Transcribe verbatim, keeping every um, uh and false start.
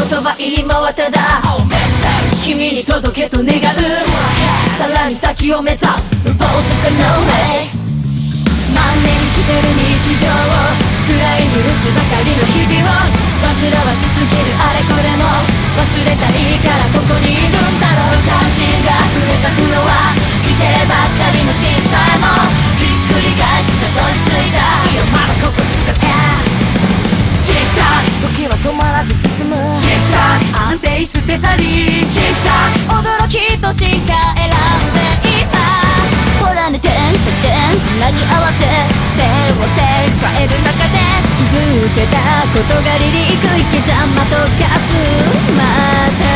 言葉今はただ君に届けと願うさらに先を目指す Both of the no way 万年してる日常を暗いニュースばかりの日々を煩わしすぎるあれこれも忘れたいからここにいるんだろう昔が溢れたフロア見てばっかりの小さいもひっくり返したどり着いたいやまだここ使ってチックタック時は止まらず進むチックタック安定捨て去りチックタック驚きと進化選んで今ほらねてんてんつなぎ合わせ手をせ変える中で気づけたことが離陸生きざまとかすまた